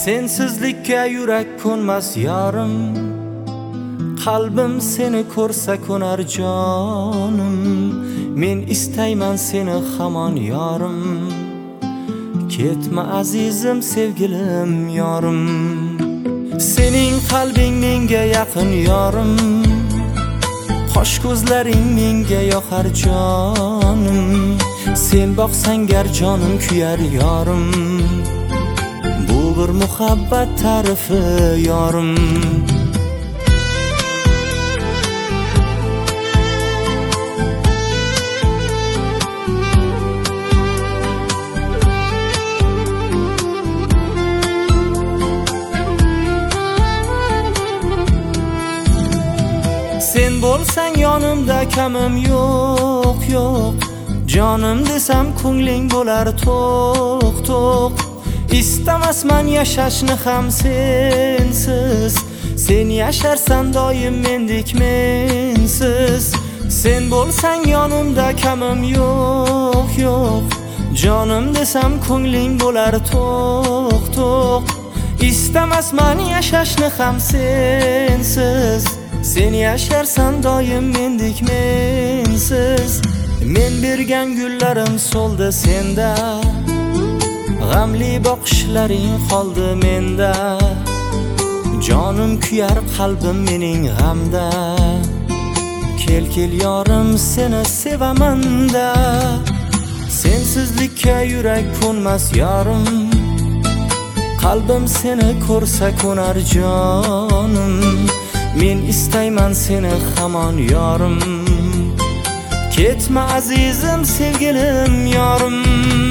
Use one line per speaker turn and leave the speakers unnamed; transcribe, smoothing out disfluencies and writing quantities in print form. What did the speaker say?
Sensizlikka yurak ko'nmas yorim, qalbim seni ko'rsa ko'nar jonim. Men istayman seni hamon yorim, ketma azizim sevgilim yorim. Sening qalbing menga yaqin yorim, qosh ko'zlaring menga yoqar jonim. Sen boqsang gar jonim kuyar yorim, bu bir muhabbat tarifi yorim. Sen bo'lsang yonimda kamim yo'q yo'q, jonim desam ko'ngling bo'lar to'q to'q. İstamasman yashashni ham sensiz, sen yasharsan doim mendek mensiz. Sen bo'lsang yonimda kamim yo'q yo'q, jonim desam ko'ngling bo'lar to'q to'q. İstamasman yashashni ham sensiz, sen yasharsan doim mendek mensiz. Men bergan gullarim soldi senda, g'amli boqishlaring qoldi menda. Jonim kuyar qalbim mening g'amda, kel kel yorim seni sevaman-da. Sensizlikka yurak ko'nmas yorim, qalbim seni ko'rsa ko'nar jonim. Men istayman seni hamon yorim, ketma azizim sevgilim yorim.